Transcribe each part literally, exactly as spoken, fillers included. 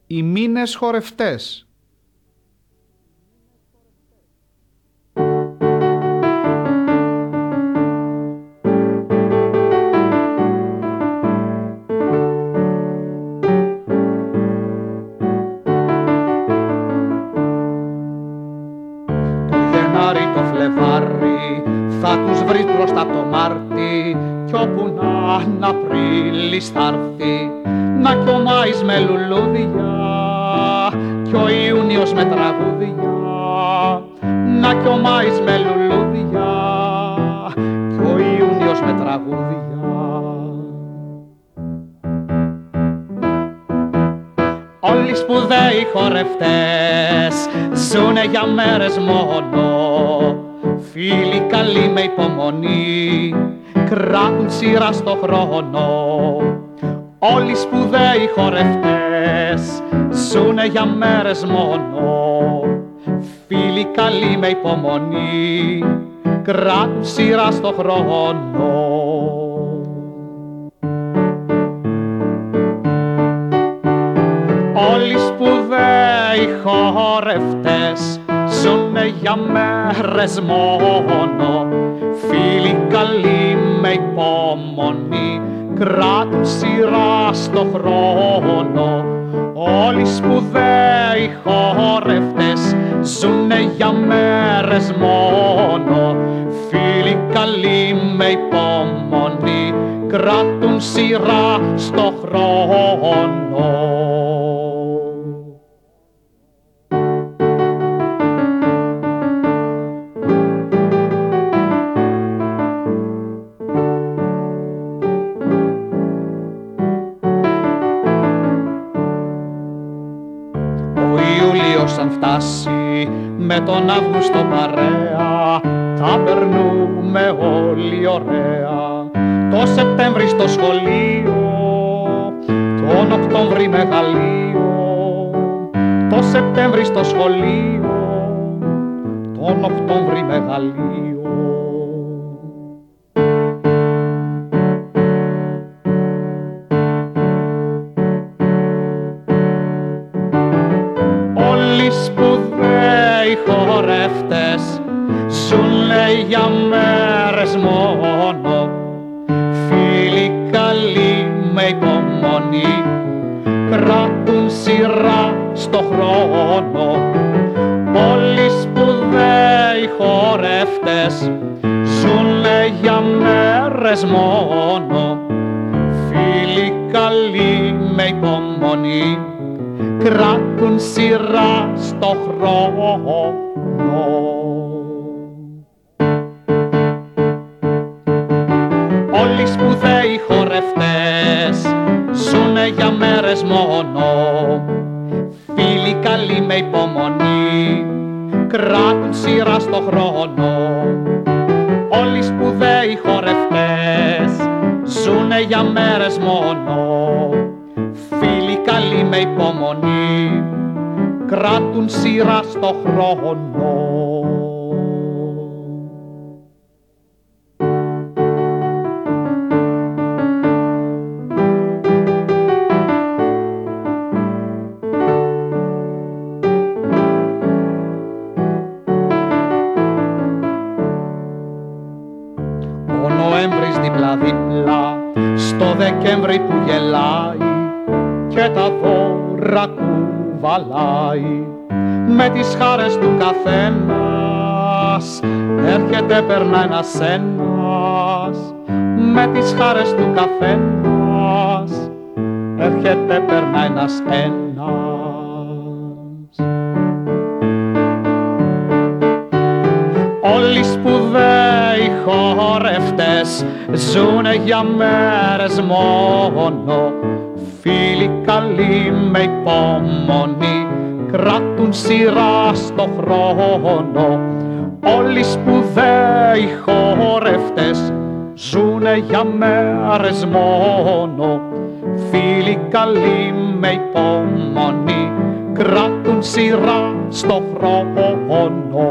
Οι μήνες χορευτές. Θα τους βρεις μπροστά το Μάρτι κι όπου να είναι Απρίλης θ'άρθει να κι ο Μάης με λουλούδια κι ο Ιούνιος με τραγούδια, να κι ο Μάης με λουλούδια κι ο Ιούνιος με τραγούδια. Όλοι οι σπουδαίοι χορευτές ζουνε για μέρες μόνο, φίλοι καλοί με υπομονή κράτουν σειρά στο χρόνο. Όλοι οι σπουδαίοι χορευτές ζουνε για μέρες μόνο, φίλοι καλοί με υπομονή κράτουν σειρά στο χρόνο. Όλοι οι σπουδαίοι χορευτές ζουνε για μέρες μόνο, φίλοι καλοί με υπομονή κράτουν σειρά στο χρόνο. Όλοι οι σπουδαίοι χορευτές ζουνε για μέρες μόνο, φίλοι καλοί με υπομονή κράτουν σειρά στο χρόνο. Αν φτάσει με τον Αύγουστο παρέα τα περνούμε όλοι ωραία. Το Σεπτέμβρη στο σχολείο, τον Οκτώβρη μεγαλείο. Το Σεπτέμβρη στο σχολείο, τον Οκτώβρη μεγαλείο. Χορευτές ζουνε για μέρες μόνο, φίλοι καλοί με υπομονή κράτουν σειρά στο χρόνο. Όλοι σπουδαίοι χορευτές ζουνε για μέρες μόνο, φίλοι καλοί με υπομονή κράτουν σειρά στο χρόνο. Όλοι οι σπουδαίοι χορευτές ζουνε για μέρες μόνο, φίλοι καλοί με υπομονή κράτουν σειρά στο χρόνο. Όλοι οι σπουδαίοι χορευτές ζουνε για μέρες μόνο, φίλοι καλοί με υπομονή κράτουν σειρά στο χρόνο. Ο Νοέμβρης δίπλα-δίπλα στο Δεκέμβρη που γελάει και τα δώρα κουβαλάει, με τις χάρες του καθένας έρχεται περνά ένας ένας. Με τις χάρες του καθένας έρχεται περνά ένας ένας. Όλοι οι σπουδαίοι χορευτές ζουνε για μέρες μόνο, φίλοι καλοί με υπομονή κράτουν σειρά στο χρόνο. Όλοι οι σπουδαίοι χορευτές ζουνε για μέρες μόνο, φίλοι καλοί με υπομονή κράτουν σειρά στο χρόνο.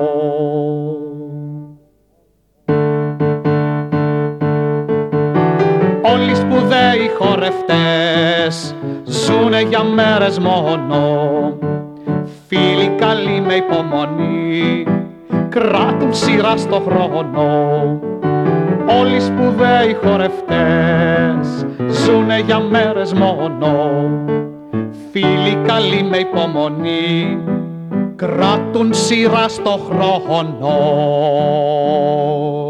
Όλοι οι σπουδαίοι χορευτές ζουνε για μέρες μόνο. Φίλοι καλοί με υπομονή κράτουν σειρά στο χρόνο. Όλοι σπουδαίοι χορευτές ζουνε για μέρες μόνο. Φίλοι καλοί με υπομονή κράτουν σειρά στο χρόνο.